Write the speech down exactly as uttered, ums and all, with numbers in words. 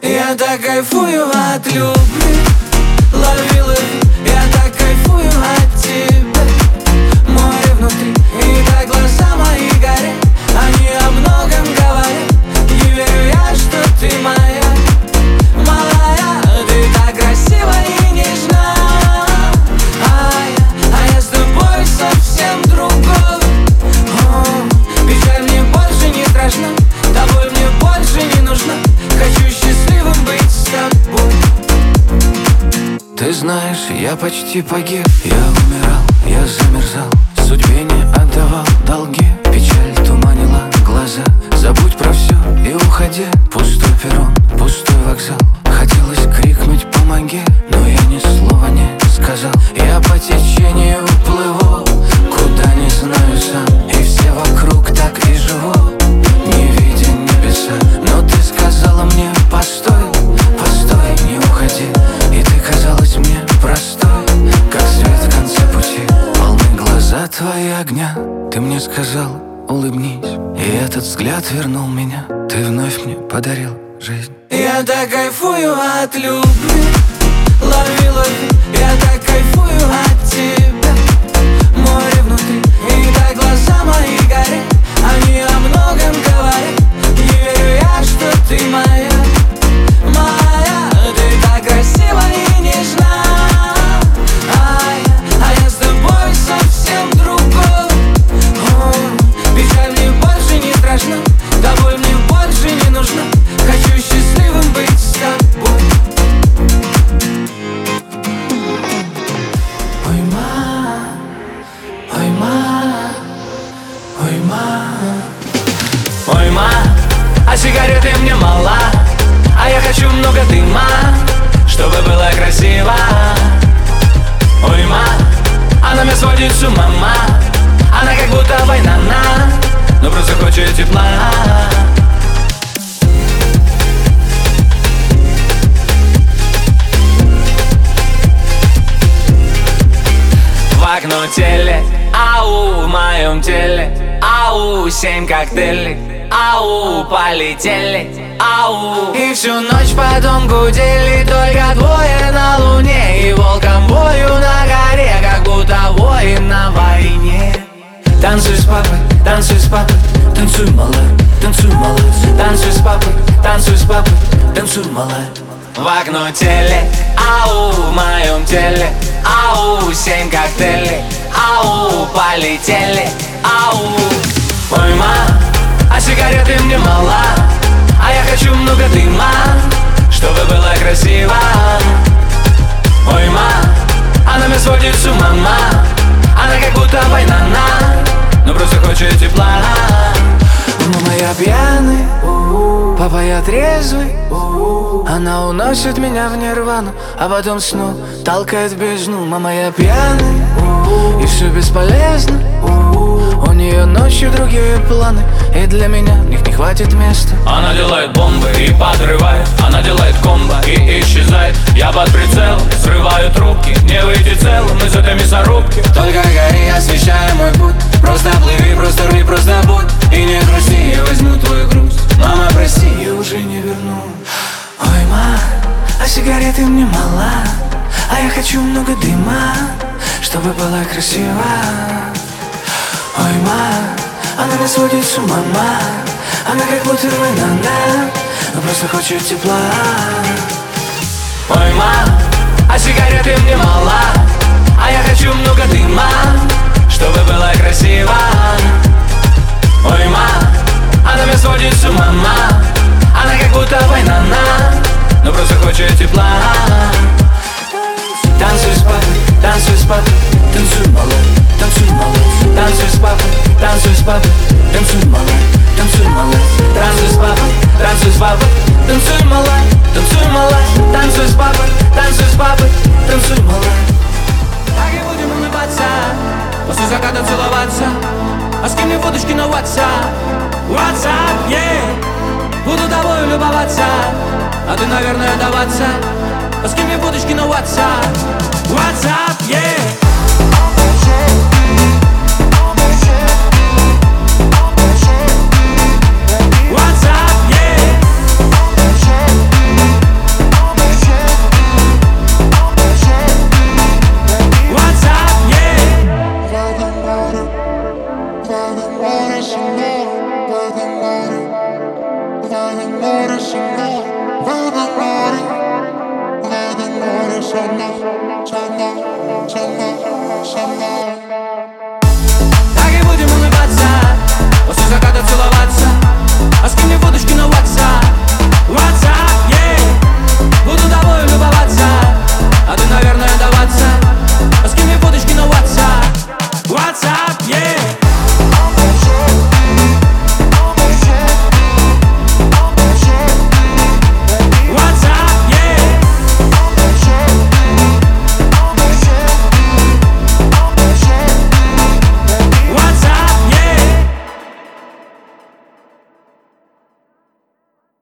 Я так кайфую от любви, лови, лови. Я так кайфую от тебя, море внутри. И так глаза мои горят, они о многом говорят. Не верю я, что ты моя, моя. Ты так красива и нежна, а я, а я с тобой совсем другой. О, печаль мне больше не страшна, тобой мне больше не нужна. Хочу счастливым быть с тобой. Ты знаешь, я почти погиб. Я умирал, я замерзал, судьбе не отдавал долги. Печаль туманила глаза, забудь про все и уходи. Пустой перрон, пустой вокзал. Хотелось крикнуть «помоги», но я ни слова не сказал. Я по течению плыву, куда не знаю сам. И все вокруг так и живут, не видя небеса. Но ты сказала мне «постой, постой, не уходи». И ты казалась мне простой, как свет в конце пути. Полны глаза твои огня. Ты мне сказал улыбнись, и этот взгляд вернул меня. Ты вновь мне подарил жизнь. Я так кайфую от любви, лови, лови. Я так кайфую от тебя, море внутри. И так глаза мои горят, они о многом говорят. Не верю я, что ты моя, моя. Ты так красива и нежна, а я, а я с тобой совсем другой. О, печаль мне больше не страшна, тобой мне больше не нужна. Хочу счастливым быть с тобой. Ой, ма, ой, ма, ой, ма. Ой, ма, а сигареты мне мало, а я хочу много дыма, чтобы было красиво. Ой, ма, она меня сводит с ума, ма. Она как будто война, но просто хочет тепла. В окно теле, ау, в моем теле, ау, семь коктейлей, ау, полетели, ау. И всю ночь потом гудели только двое на луне. И волком бою на горе, как будто воин на войне. Танцуй с папой, танцуй с папой, танцуй, малая, танцуй, малая. Танцуй с папой, танцуй с папой, танцуй, малая. В окно теле, ау, в моем теле, ау, семь коктейлей, ау, полетели, ау. Ой, ма, а сигареты мне мало, а я хочу много дыма, чтобы было красиво. Ой, ма, она меня сводит с ума, ма. Она как будто война, но просто хочет тепла. Мама, я пьяный, папа, я трезвый. Она уносит меня в нирвану, а потом снова толкает в бездну. Мама, я пьяный, и все бесполезно. У нее ночью другие планы, и для меня в них не хватит места. Она делает бомбы и подрывает, она делает комбо и исчезает. Я под прицелом, срываю трубки, не выйти целым из этой мясорубки. Только гори, освещай мой путь, просто плыви, просто рви, просто будь. И не грусти, я возьму твою грусть. Мама, прости, я уже не верну. Ой, ма, а сигареты мне мало, а я хочу много дыма, чтобы было красиво. Ой, ма, она меня сводит с ума, ма. Она как будто война, но просто хочет тепла. Ой, ма, а сигареты мне мало, а я хочу много дыма, чтобы было красиво. Ой, ма, она меня сводит с ума, ма. Она как будто война, но просто хочет тепла. Танцуй с папой, танцуй с папой, танцуй, малая, танцуй, малая. Танцуй с папой, танцуй с папой, танцуй, малая, танцуй, малая. Танцуй с папой, танцуй с папой, танцуй, малая, танцуй, малая. Танцуй с папой, танцуй с папой, танцуй, малая. Так и будем улыбаться, после заката целоваться. А с кем мне фоточки на WhatsApp, WhatsApp, yeah. Буду тобой любоваться, а ты, наверное, даваться. А с кем мне фоточки на WhatsApp, WhatsApp, yeah. WhatsApp, yeah. Someone, someone, someone.